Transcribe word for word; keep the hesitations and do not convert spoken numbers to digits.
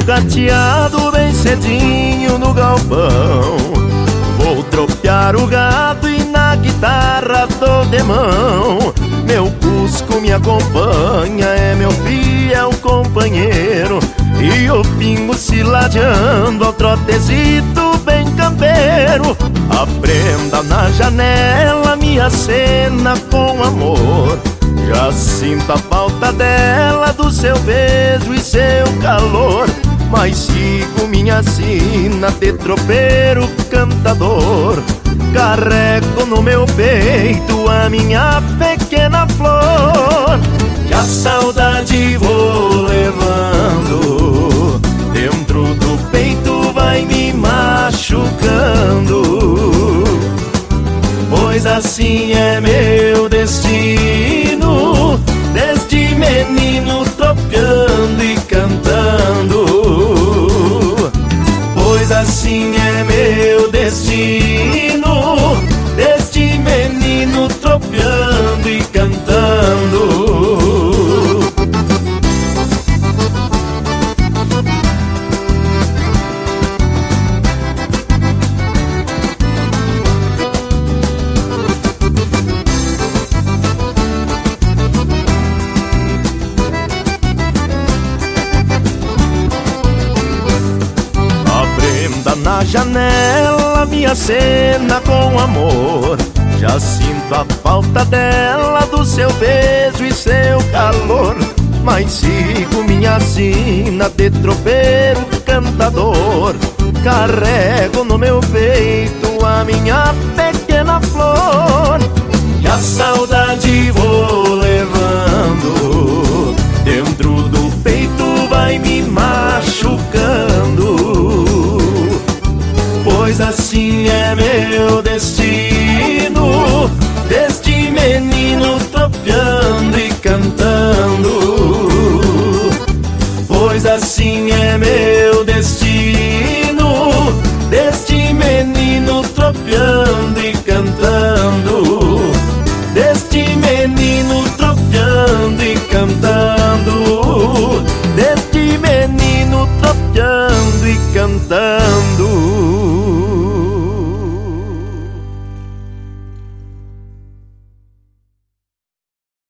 gateado bem cedinho no galpão. Vou tropear o gado e na guitarra dou de mão. Meu Cusco me acompanha, é meu fiel companheiro, e o pingo se ladeando ao trotezito bem campeiro. Aprenda na janela minha cena com amor. Já sinto a falta dela, do seu beijo e seu calor. Mas sigo minha sina de tropeiro cantador. Carrego no meu peito a minha pequena flor. E a saudade vou levando dentro do peito, vai me machucando. Pois assim é meu destino, desde menino tropeando e cantando. Pois assim é meu destino, desde menino tropeando e cantando. Na janela minha cena com amor. Já sinto a falta dela, do seu beijo e seu calor. Mas sigo minha sina de tropeiro cantador. Carrego no meu peito a minha pequena flor. E a saudade vou levando dentro do peito, vai me machucando. Pois assim é meu destino, desde menino tropeando e cantando. Pois assim é meu destino, desde menino tropeando e cantando. Desde menino tropeando e cantando.